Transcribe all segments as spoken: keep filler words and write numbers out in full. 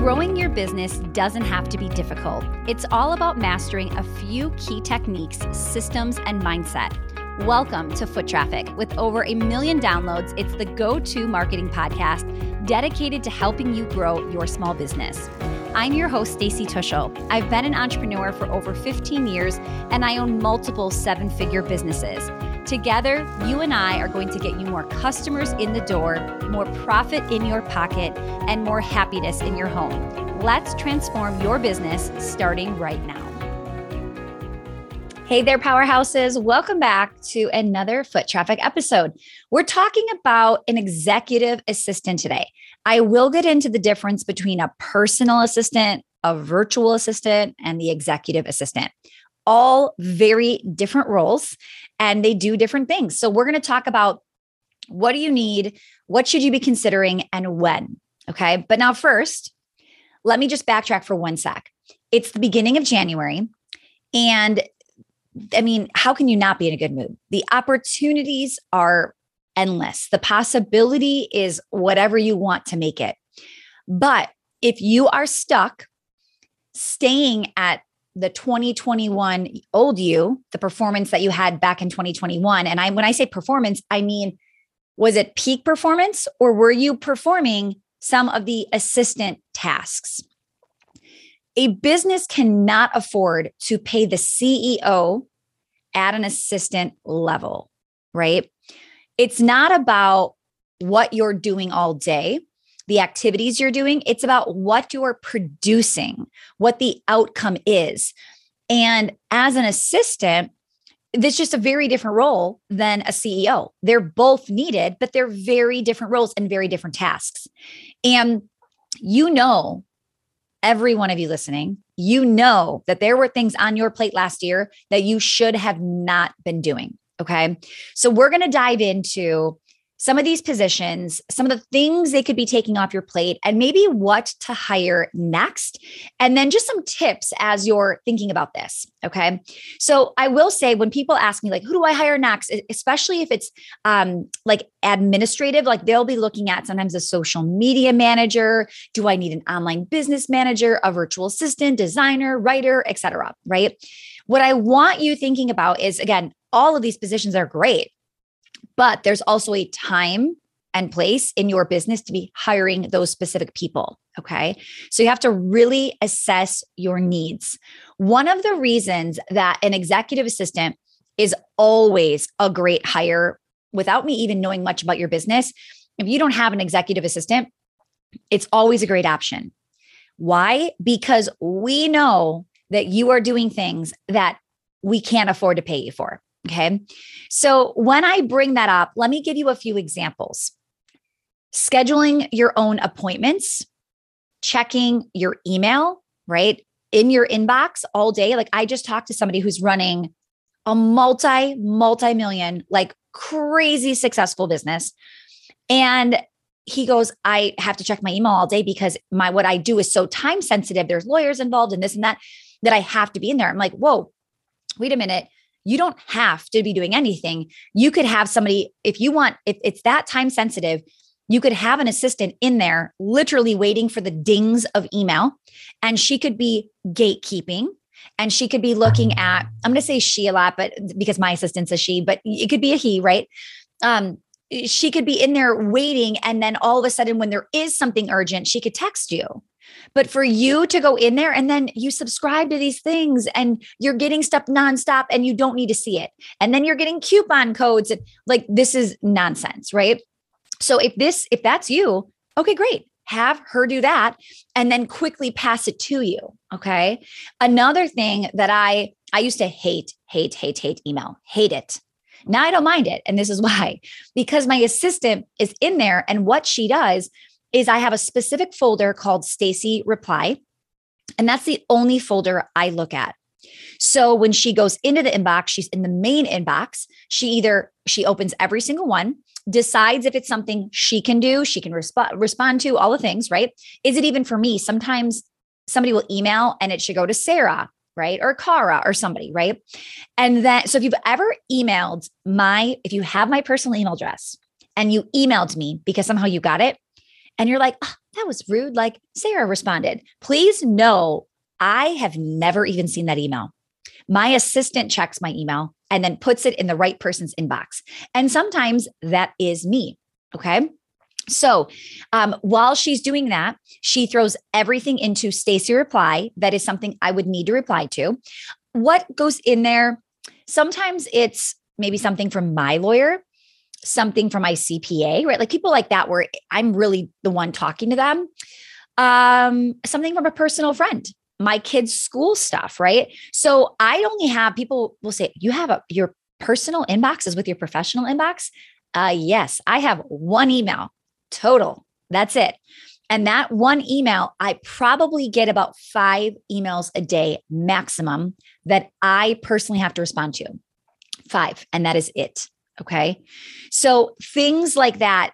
Growing your business doesn't have to be difficult. It's all about mastering a few key techniques, systems, and mindset. Welcome to Foot Traffic. With over a million downloads, it's the go-to marketing podcast dedicated to helping you grow your small business. I'm your host, Stacey Tuschl. I've been an entrepreneur for over fifteen years, and I own multiple seven-figure businesses. Together, you and I are going to get you more customers in the door, more profit in your pocket, and more happiness in your home. Let's transform your business starting right now. Hey there, powerhouses. Welcome back to another Foot Traffic episode. We're talking about an executive assistant today. I will get into the difference between a personal assistant, a virtual assistant, and the executive assistant. All very different roles, and they do different things. So we're going to talk about what do you need, what should you be considering, and when. Okay. But now first, let me just backtrack for one sec. It's the beginning of January. And I mean, how can you not be in a good mood? The opportunities are endless. The possibility is whatever you want to make it. But if you are stuck staying at the twenty twenty-one old you, the performance that you had back in twenty twenty-one, and I, when I say performance, I mean, was it peak performance or were you performing some of the assistant tasks? A business cannot afford to pay the C E O at an assistant level, right? It's not about what you're doing all day, the activities you're doing. It's about what you're producing, what the outcome is. And as an assistant, it's just a very different role than a C E O. They're both needed, but they're very different roles and very different tasks. And you know, every one of you listening, you know that there were things on your plate last year that you should have not been doing. Okay. So we're going to dive into some of these positions, some of the things they could be taking off your plate, and maybe what to hire next. And then just some tips as you're thinking about this. Okay. So I will say, when people ask me, like, who do I hire next? Especially if it's um, like administrative, like they'll be looking at sometimes a social media manager. Do I need an online business manager, a virtual assistant, designer, writer, et cetera, right? What I want you thinking about is, again, all of these positions are great, but there's also a time and place in your business to be hiring those specific people. Okay. So you have to really assess your needs. One of the reasons that an executive assistant is always a great hire, without me even knowing much about your business, if you don't have an executive assistant, it's always a great option. Why? Because we know that you are doing things that we can't afford to pay you for. Okay. So when I bring that up, let me give you a few examples. Scheduling your own appointments, checking your email, right? In your inbox all day. Like, I just talked to somebody who's running a multi, multi-million, like crazy successful business. And he goes, I have to check my email all day because my, what I do is so time sensitive. There's lawyers involved in this and that, that I have to be in there. I'm like, whoa, wait a minute. You don't have to be doing anything. You could have somebody, if you want, if it's that time sensitive, you could have an assistant in there literally waiting for the dings of email. And she could be gatekeeping, and she could be looking at, I'm going to say she a lot, but because my assistant's a she, but it could be a he, right? Um, she could be in there waiting. And then all of a sudden, when there is something urgent, she could text you. But for you to go in there and then you subscribe to these things and you're getting stuff nonstop and you don't need to see it. And then you're getting coupon codes. And like, this is nonsense, right? So if this, if that's you, okay, great. Have her do that and then quickly pass it to you. Okay. Another thing that I, I used to hate, hate, hate, hate email, hate it. Now I don't mind it. And this is why, because my assistant is in there, and what she does is I have a specific folder called Stacey Reply. And that's the only folder I look at. So when she goes into the inbox, she's in the main inbox. She either, she opens every single one, decides if it's something she can do, she can resp- respond to, all the things, right? Is it even for me? Sometimes somebody will email and it should go to Sarah, right? Or Cara or somebody, right? And then, so if you've ever emailed my, if you have my personal email address and you emailed me because somehow you got it, and you're like, oh, that was rude. Like Sarah responded, please know I have never even seen that email. My assistant checks my email and then puts it in the right person's inbox. And sometimes that is me. Okay. So um, while she's doing that, she throws everything into Stacy reply. That is something I would need to reply to. What goes in there? Sometimes it's maybe something from my lawyer, something from my C P A, right? Like people like that, where I'm really the one talking to them. Um, something from a personal friend, my kids' school stuff, right? So I only have, people will say, you have a, your personal inbox is with your professional inbox. Uh, yes, I have one email total. That's it. And that one email, I probably get about five emails a day maximum that I personally have to respond to. Five. And that is it. Okay. So things like that,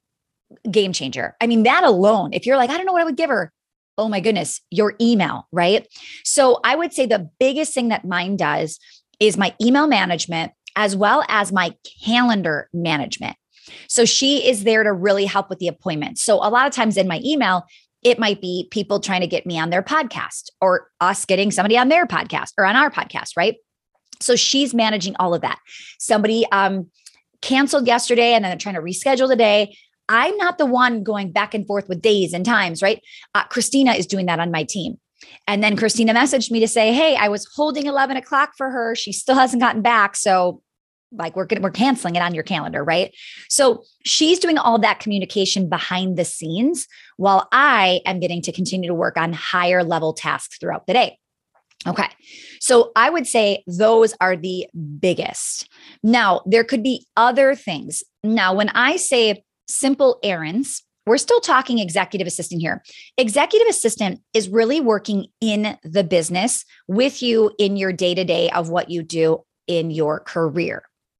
game changer. I mean, that alone, if you're like, I don't know what I would give her. Oh my goodness, your email, right? So I would say the biggest thing that mine does is my email management as well as my calendar management. So she is there to really help with the appointments. So a lot of times in my email, it might be people trying to get me on their podcast or us getting somebody on their podcast or on our podcast, right? So she's managing all of that. Somebody um, canceled yesterday and then they're trying to reschedule the day. I'm not the one going back and forth with days and times, right? Uh, Christina is doing that on my team. And then Christina messaged me to say, hey, I was holding eleven o'clock for her. She still hasn't gotten back. So like we're, we're canceling it on your calendar, right? So she's doing all that communication behind the scenes while I am getting to continue to work on higher level tasks throughout the day. Okay. So I would say those are the biggest. Now, there could be other things. Now, when I say simple errands, we're still talking executive assistant here. Executive assistant is really working in the business with you in your day-to-day of what you do in your career.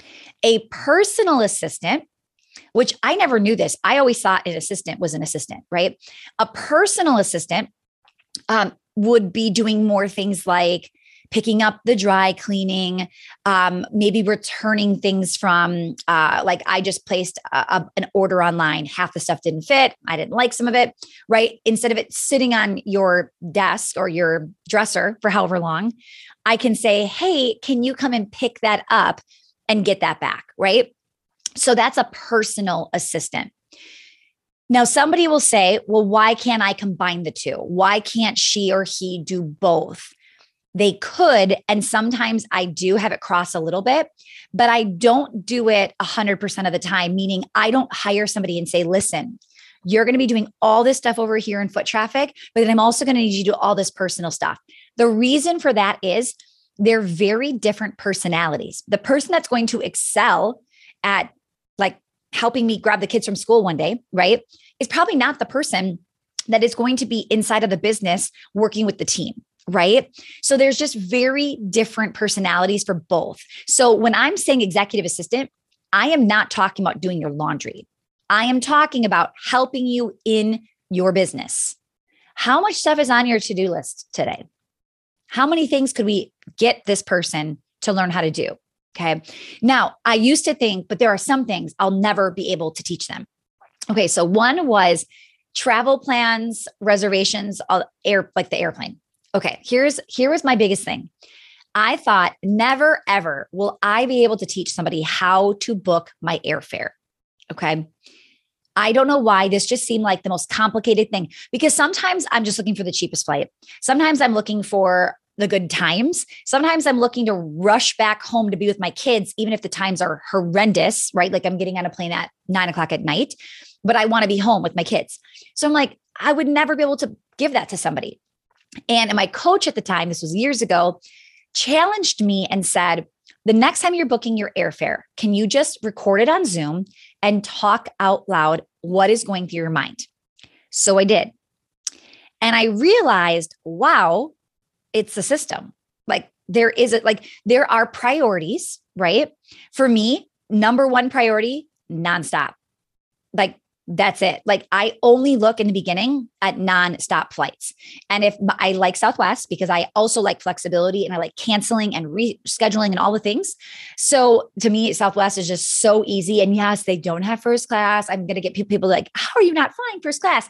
A personal assistant, which I never knew this. I always thought an assistant was an assistant, right? A personal assistant um, would be doing more things like picking up the dry cleaning, um, maybe returning things from, uh, like I just placed a, a, an order online. Half the stuff didn't fit. I didn't like some of it, right? Instead of it sitting on your desk or your dresser for however long, I can say, hey, can you come and pick that up and get that back, right? So that's a personal assistant. Now, somebody will say, well, why can't I combine the two? Why can't she or he do both? They could, and sometimes I do have it cross a little bit, but I don't do it one hundred percent of the time, meaning I don't hire somebody and say, listen, you're going to be doing all this stuff over here in foot traffic, but then I'm also going to need you to do all this personal stuff. The reason for that is they're very different personalities. The person that's going to excel at like helping me grab the kids from school one day, right, is probably not the person that is going to be inside of the business working with the team. Right. So there's just very different personalities for both. So when I'm saying executive assistant, I am not talking about doing your laundry. I am talking about helping you in your business. How much stuff is on your to-do list today? How many things could we get this person to learn how to do? Okay. Now, I used to think, but there are some things I'll never be able to teach them. Okay. So one was travel plans, reservations, all air, like the airplane. Okay, here's here was my biggest thing. I thought never, ever will I be able to teach somebody how to book my airfare. Okay. I don't know why this just seemed like the most complicated thing, because sometimes I'm just looking for the cheapest flight. Sometimes I'm looking for the good times. Sometimes I'm looking to rush back home to be with my kids, even if the times are horrendous, right? Like I'm getting on a plane at nine o'clock at night, but I want to be home with my kids. So I'm like, I would never be able to give that to somebody. And my coach at the time, this was years ago, challenged me and said, the next time you're booking your airfare, can you just record it on Zoom and talk out loud what is going through your mind? So I did. And I realized, wow, it's the system. Like there is a, like there are priorities, right? For me, number one priority, nonstop. Like That's it. Like I only look in the beginning at nonstop flights. And if I like Southwest because I also like flexibility and I like canceling and rescheduling and all the things. So to me, Southwest is just so easy. And yes, they don't have first class. I'm going to get people like, how are you not flying first class?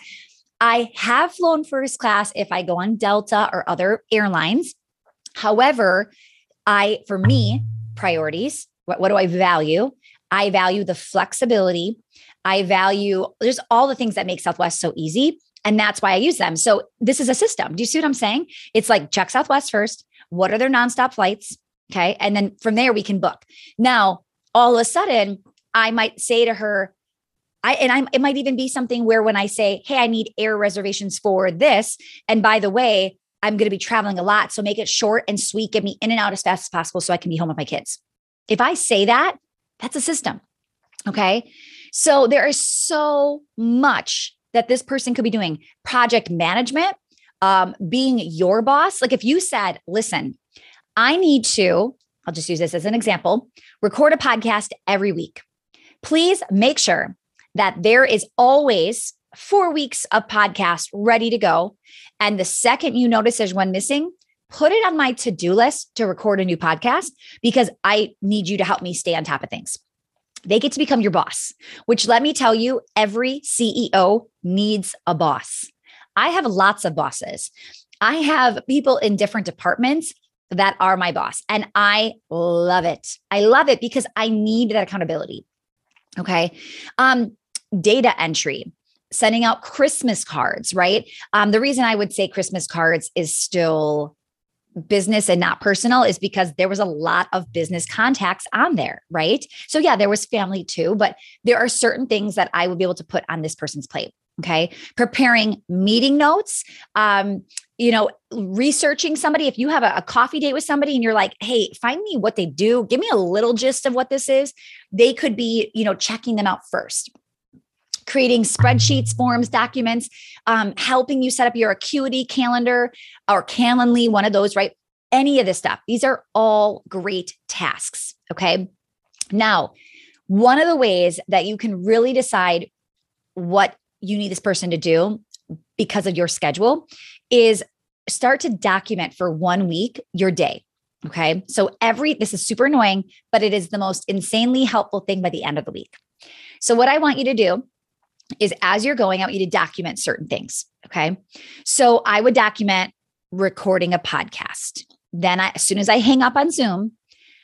I have flown first class if I go on Delta or other airlines. However, I, for me, priorities, what, what do I value? I value the flexibility. I value, there's all the things that make Southwest so easy. And that's why I use them. So this is a system. Do you see what I'm saying? It's like check Southwest first. What are their nonstop flights? Okay. And then from there we can book. Now, all of a sudden I might say to her, I, and I'm, it might even be something where when I say, hey, I need air reservations for this. And by the way, I'm going to be traveling a lot. So make it short and sweet. Get me in and out as fast as possible so I can be home with my kids. If I say that, that's a system. Okay. So there is so much that this person could be doing. Project management, um, being your boss. Like if you said, listen, I need to, I'll just use this as an example, record a podcast every week. Please make sure that there is always four weeks of podcast ready to go. And the second you notice there's one missing, put it on my to-do list to record a new podcast because I need you to help me stay on top of things. They get to become your boss, which let me tell you, every C E O needs a boss. I have lots of bosses. I have people in different departments that are my boss, and I love it. I love it because I need that accountability. Okay. Um, data entry, sending out Christmas cards, right? Um, the reason I would say Christmas cards is still business and not personal is because there was a lot of business contacts on there, right? So yeah, there was family too, but there are certain things that I would be able to put on this person's plate. Okay. Preparing meeting notes, um, you know, researching somebody. If you have a, a coffee date with somebody and you're like, hey, find me what they do, give me a little gist of what this is. They could be, you know, checking them out first. Creating spreadsheets, forms, documents, um, helping you set up your Acuity calendar or Calendly, one of those, right? Any of this stuff. These are all great tasks. Okay. Now, one of the ways that you can really decide what you need this person to do because of your schedule is start to document for one week your day. Okay. So every, this is super annoying, but it is the most insanely helpful thing by the end of the week. So what I want you to do is as you're going, I want you to document certain things. Okay. So I would document recording a podcast. Then I, as soon as I hang up on Zoom,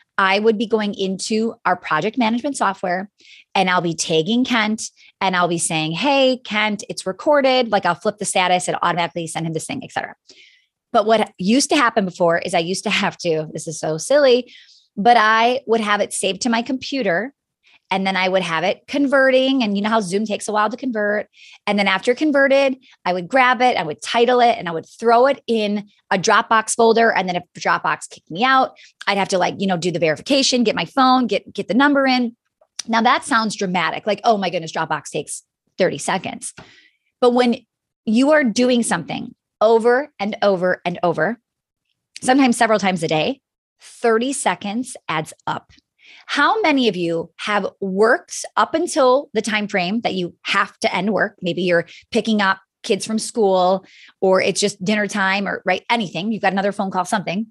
I would be going into our project management software and I'll be tagging Kent and I'll be saying, hey, Kent, it's recorded. Like I'll flip the status and automatically send him this thing, et cetera. But what used to happen before is I used to have to, this is so silly, but I would have it saved to my computer. And then I would have it converting. And you know how Zoom takes a while to convert. And then after converted, I would grab it, I would title it, and I would throw it in a Dropbox folder. And then if Dropbox kicked me out, I'd have to like, you know, do the verification, get my phone, get, get the number in. Now that sounds dramatic. Like, oh my goodness, Dropbox takes thirty seconds. But when you are doing something over and over and over, sometimes several times a day, thirty seconds adds up. How many of you have worked up until the time frame that you have to end work? Maybe you're picking up kids from school or it's just dinner time or right, anything. You've got another phone call, something.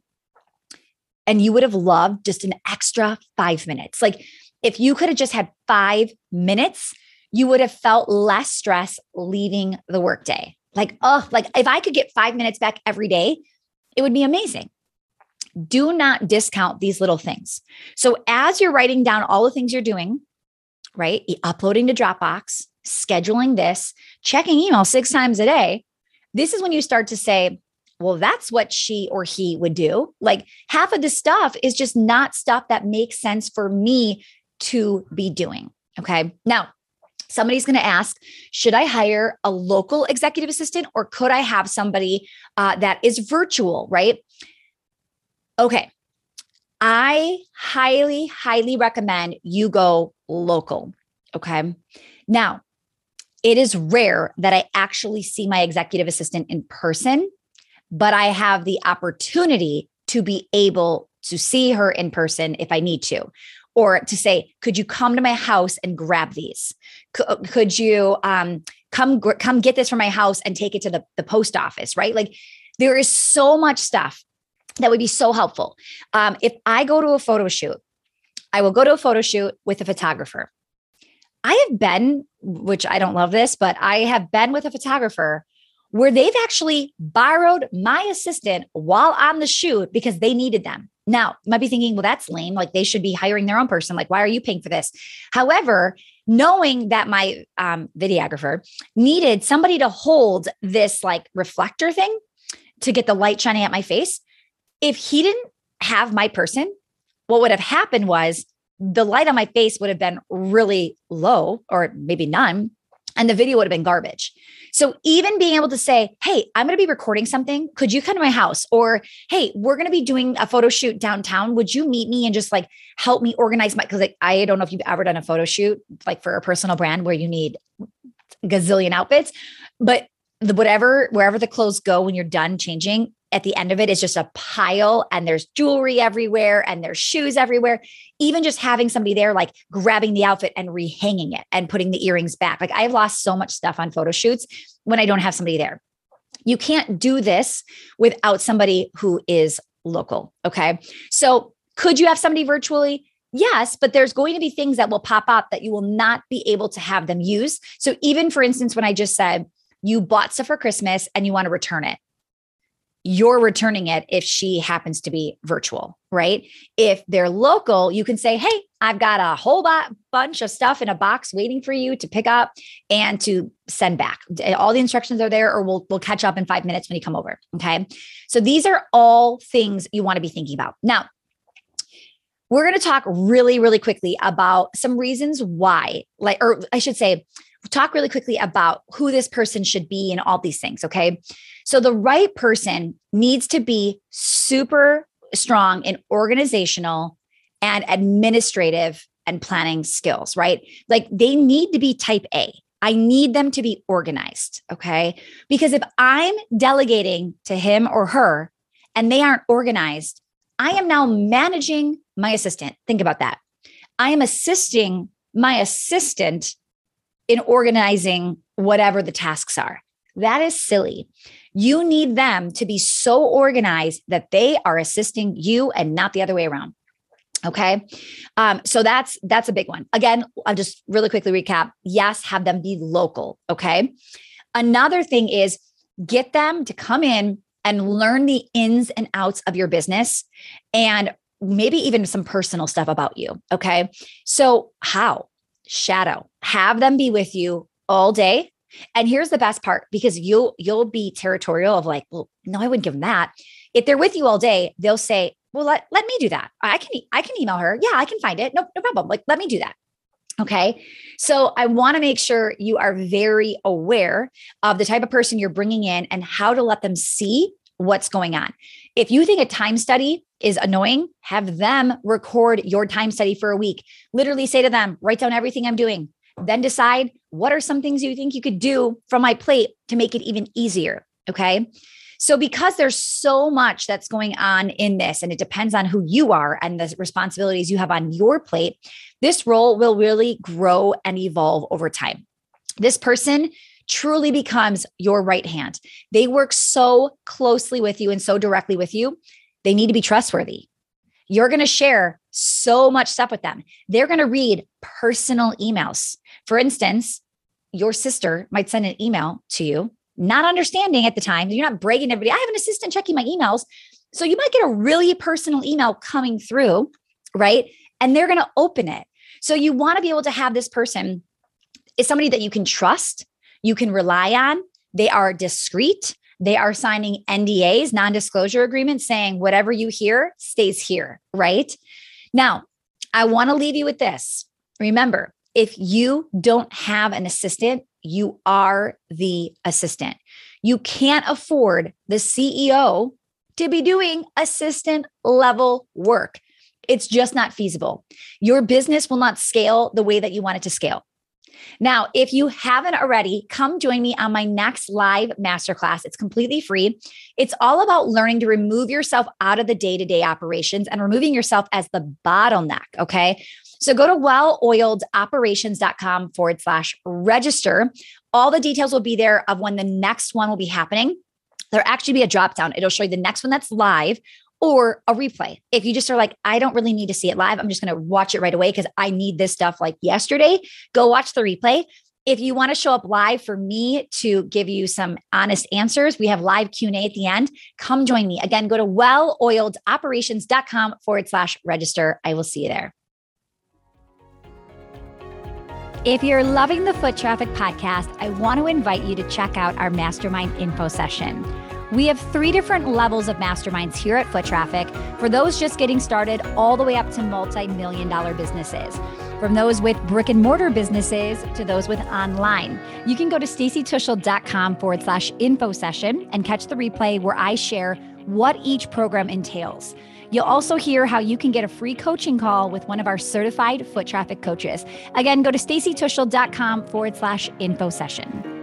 And you would have loved just an extra five minutes. Like if you could have just had five minutes, you would have felt less stress leaving the workday. Like, oh, like if I could get five minutes back every day, it would be amazing. Do not discount these little things. So as you're writing down all the things you're doing, right? Uploading to Dropbox, scheduling this, checking email six times a day. This is when you start to say, well, that's what she or he would do. Like half of the stuff is just not stuff that makes sense for me to be doing. Okay. Now, somebody's going to ask, should I hire a local executive assistant or could I have somebody uh, that is virtual, right? Okay. I highly, highly recommend you go local. Okay. Now, it is rare that I actually see my executive assistant in person, but I have the opportunity to be able to see her in person if I need to. or to say, could you come to my house and grab these? Could, could you um, come, come get this from my house and take it to the, the post office, right? Like there is so much stuff that would be so helpful. Um, if I go to a photo shoot, I will go to a photo shoot with a photographer. I have been, which I don't love this, but I have been with a photographer where they've actually borrowed my assistant while on the shoot because they needed them. Now, you might be thinking, well, that's lame. Like they should be hiring their own person. Like, why are you paying for this? However, knowing that my um, videographer needed somebody to hold this like reflector thing to get the light shining at my face, if he didn't have my person, what would have happened was the light on my face would have been really low or maybe none, and the video would have been garbage. So even being able to say, hey, I'm going to be recording something. Could you come to my house? Or, hey, we're going to be doing a photo shoot downtown. Would you meet me and just like help me organize my, because like, I don't know if you've ever done a photo shoot, like for a personal brand where you need a gazillion outfits, but the whatever, wherever the clothes go when you're done changing, at the end of it is just a pile and there's jewelry everywhere and there's shoes everywhere. Even just having somebody there, like grabbing the outfit and rehanging it and putting the earrings back. Like I've lost so much stuff on photo shoots when I don't have somebody there. You can't do this without somebody who is local. Okay. So could you have somebody virtually? Yes, but there's going to be things that will pop up that you will not be able to have them use. So even for instance, when I just said you bought stuff for Christmas and you want to return it, you're returning it if she happens to be virtual, right? If they're local, you can say, hey, I've got a whole b- bunch of stuff in a box waiting for you to pick up and to send back. All the instructions are there, or we'll, we'll catch up in five minutes when you come over. Okay. So these are all things you want to be thinking about. Now, we're going to talk really, really quickly about some reasons why, like, or I should say, talk really quickly about who this person should be and all these things. Okay. So the right person needs to be super strong in organizational and administrative and planning skills, right? Like they need to be type A. I need them to be organized. Okay. Because if I'm delegating to him or her and they aren't organized, I am now managing my assistant. Think about that. I am assisting my assistant in organizing whatever the tasks are. That is silly. You need them to be so organized that they are assisting you and not the other way around. Okay. Um, so that's, that's a big one. Again, I'll just really quickly recap. Yes, have them be local. Okay. Another thing is get them to come in and learn the ins and outs of your business and maybe even some personal stuff about you. Okay. So how? Shadow, have them be with you all day. And here's the best part, because you'll, you'll be territorial of like, well, no, I wouldn't give them that. If they're with you all day, they'll say, well, let, let me do that. I can, I can email her. Yeah, I can find it. No, no problem. Like, let me do that. Okay. So I want to make sure you are very aware of the type of person you're bringing in and how to let them see what's going on. If you think a time study is annoying, have them record your time study for a week. Literally say to them, write down everything I'm doing. Then decide what are some things you think you could do from my plate to make it even easier. Okay. So because there's so much that's going on in this, and it depends on who you are and the responsibilities you have on your plate, this role will really grow and evolve over time. This person truly becomes your right hand. They work so closely with you and so directly with you. They need to be trustworthy. You're going to share so much stuff with them. They're going to read personal emails. For instance, your sister might send an email to you, not understanding at the time. You're not bragging to everybody, I have an assistant checking my emails. So you might get a really personal email coming through, right? And they're going to open it. So you want to be able to have this person is somebody that you can trust, you can rely on. They are discreet. They are signing N D As, non-disclosure agreements, saying whatever you hear stays here, right? Now, I want to leave you with this. Remember, if you don't have an assistant, you are the assistant. You can't afford the C E O to be doing assistant level work. It's just not feasible. Your business will not scale the way that you want it to scale. Now, if you haven't already, come join me on my next live masterclass. It's completely free. It's all about learning to remove yourself out of the day-to-day operations and removing yourself as the bottleneck, okay? So go to welloiledoperations.com forward slash register. All the details will be there of when the next one will be happening. There'll actually be a drop down. It'll show you the next one that's live or a replay. If you just are like, I don't really need to see it live, I'm just going to watch it right away because I need this stuff like yesterday, go watch the replay. If you want to show up live for me to give you some honest answers, we have live Q and A at the end. Come join me. Again, go to welloiledoperations.com forward slash register. I will see you there. If you're loving the Foot Traffic Podcast, I want to invite you to check out our mastermind info session. We have three different levels of masterminds here at Foot Traffic for those just getting started all the way up to multi-million dollar businesses. From those with brick and mortar businesses to those with online. You can go to stacytuschel.com forward slash info session and catch the replay where I share what each program entails. You'll also hear how you can get a free coaching call with one of our certified foot traffic coaches. Again, go to stacytuschel.com forward slash info session.